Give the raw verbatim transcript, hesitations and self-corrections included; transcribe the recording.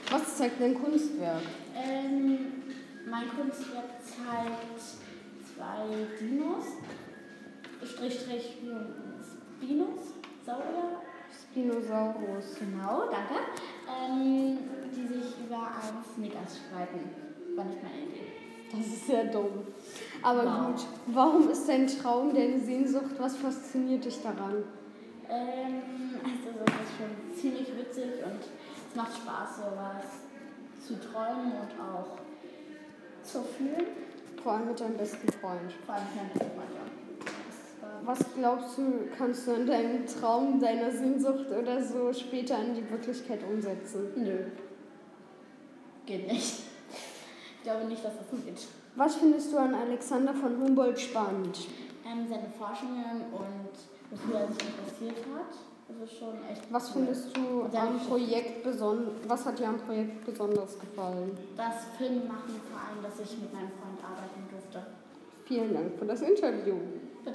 Was zeigt dein Kunstwerk? Ähm, mein Kunstwerk zeigt zwei Dinos, Strich, Strich, Spinos, Saurier. Spinosaurus. Genau, danke. Ähm, die sich über einen Snickers streiten. War nicht meine Idee. Das ist sehr dumm. Aber Wow. gut, warum ist dein Traum deine Sehnsucht? Was fasziniert dich daran? Ähm, also das ist schon ziemlich witzig und es macht Spaß, sowas zu träumen und auch zu fühlen. Vor allem mit deinem besten Freund. Vor allem mit meinem besten Freund, ja. Was glaubst du, kannst du in deinem Traum, deiner Sehnsucht oder so später in die Wirklichkeit umsetzen? Nö. Geht nicht. Ich glaube nicht, dass das geht. Was findest du an Alexander von Humboldt spannend? Ähm, seine Forschungen und wofür er sich interessiert hat. Das ist schon echt Was cool. findest du am Projekt besonders, was hat dir am Projekt besonders gefallen? Das Filmmachen, vor allem, dass ich mit meinem Freund arbeiten durfte. Vielen Dank für das Interview.